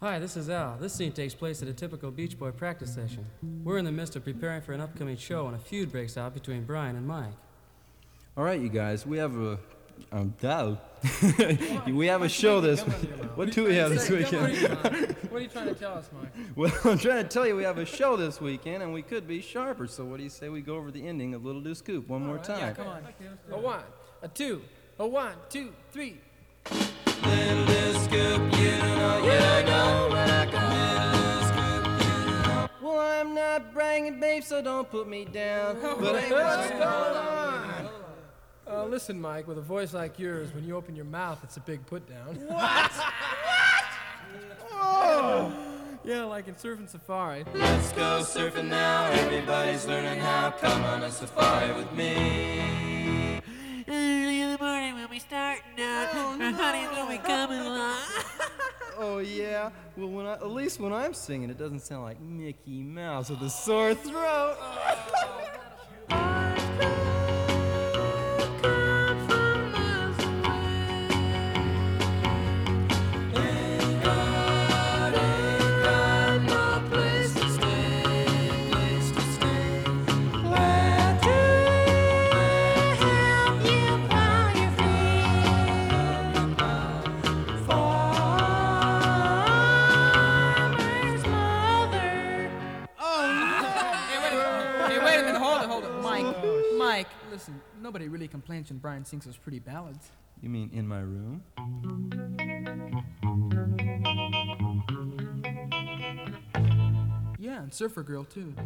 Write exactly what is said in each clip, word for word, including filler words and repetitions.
Hi, this is Al. This scene takes place at a typical Beach Boy practice session. We're in the midst of preparing for an upcoming show, and a feud breaks out between Brian and Mike. All right, you guys, we have a... Um, duh. we have a show this... What do we have this weekend? What are you trying to tell us, Mike? Well, I'm trying to tell you we have a show this weekend, and we could be sharper, so what do you say we go over the ending of Little Do Scoop one more time? Yeah, come on. A one, a two, a one, two, three. Little Do Scoop, you don't know, you don't know what I got. Little Do Scoop, you don't know. Well, I'm not bragging, babe, so don't put me down. But hey, what's going on? Uh, listen, Mike, with a voice like yours, when you open your mouth, it's a big put down. What? What? Oh! Yeah, like in Surfing Safari. Let's go surfing now. Everybody's learning how. Come on a safari with me. Early in the morning we'll be starting out. Oh, Our honey's gonna be coming along. Oh yeah. Well, when I, at least when I'm singing, it doesn't sound like Mickey Mouse with a sore throat. Mike, listen, nobody really complains when Brian sings those pretty ballads. You mean in my room? Yeah, and Surfer Girl, too.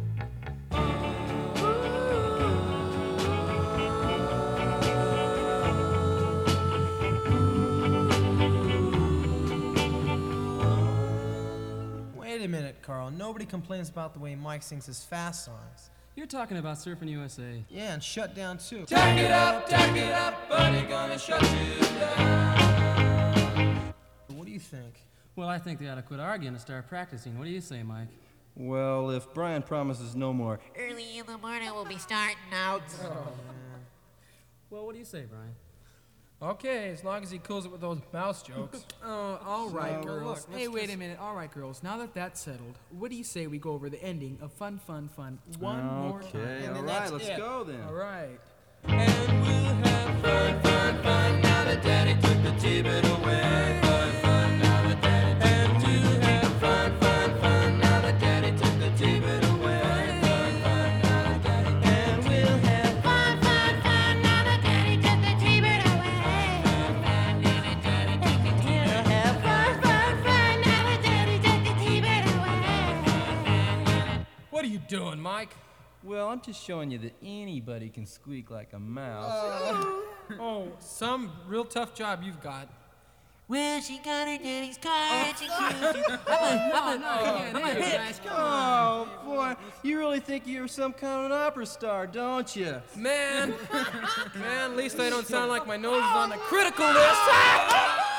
Wait a minute, Carl. Nobody complains about the way Mike sings his fast songs. You're talking about Surfing U S A. Yeah, and Shut Down, too. Tack it up, tack it up, buddy, gonna shut you down. What do you think? Well, I think they ought to quit arguing and start practicing. What do you say, Mike? Well, if Brian promises no more... Early in the morning we'll be starting out. Well, what do you say, Brian? Okay, as long as he cools it with those mouse jokes. Oh, all right, So, girls. look, hey, let's wait just- a minute. All right, girls. Now that that's settled, what do you say we go over the ending of Fun, Fun, Fun one more time? Okay, And all then right, that's let's it. go then. All right. And we'll have fun, fun, fun, now that Daddy took the T-bit away. Fun, fun, now that Daddy and we'll have fun, fun, fun, now that Daddy took the T-bit away. Fun, fun, now that Daddy and we'll have Fun, fun, fun, now that Daddy took the T-bird away. Fun, fun, now that Daddy took the T-bird away. Fun, fun, fun, now that Daddy took the T-bird away. What are you doing, Mike? Well, I'm just showing you that anybody can squeak like a mouse. Oh, some real tough job you've got. Well, she got her daddy's car and she cruised you. I'm a, I'm a, I'm a hit. Oh, boy, you really think you're some kind of an opera star, don't you? Man, man, at least I don't sound like my nose is on the critical list.